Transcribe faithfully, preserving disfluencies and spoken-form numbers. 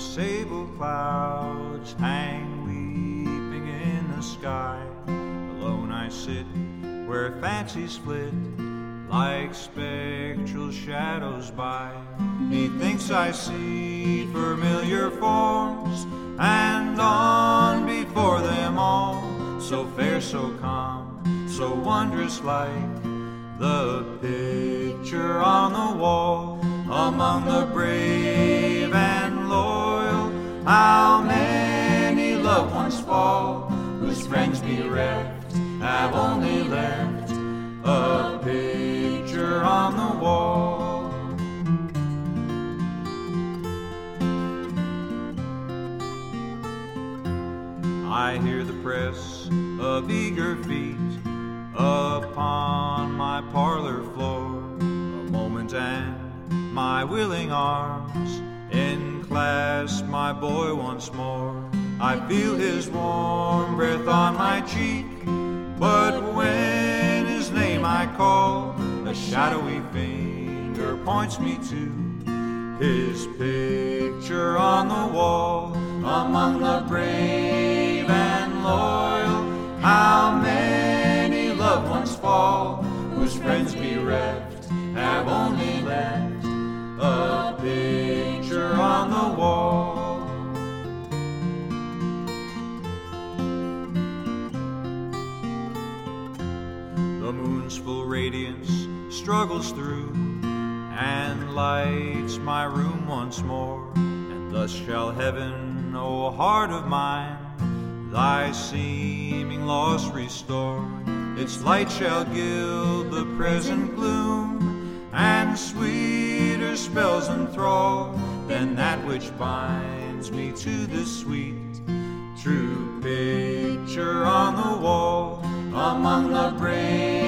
sable clouds hang weeping in the sky. Alone I sit where fancies flit like spectral shadows by. Methinks I see familiar forms, and on before them all, so fair, so calm, so wondrous like the picture on the wall. Among the brave and loyal, how many loved ones fall, whose friends bereft have only left a picture on the wall. I hear the press of eager feet upon my parlor floor. A moment and my willing arms enclasp my boy once more. I feel his warm breath on my cheek, but when his name I call, a shadowy finger points me to his picture on the wall. Among the brave and loyal, how many loved ones fall, whose friends bereft have only left a picture on the wall. The moon's full radiance struggles through and lights my room once more, and thus shall heaven, O heart of mine, thy seeming loss restore. Its light shall gild the present gloom, and sweeter spells enthrall than that which binds me to the sweet true picture on the wall. Among the brave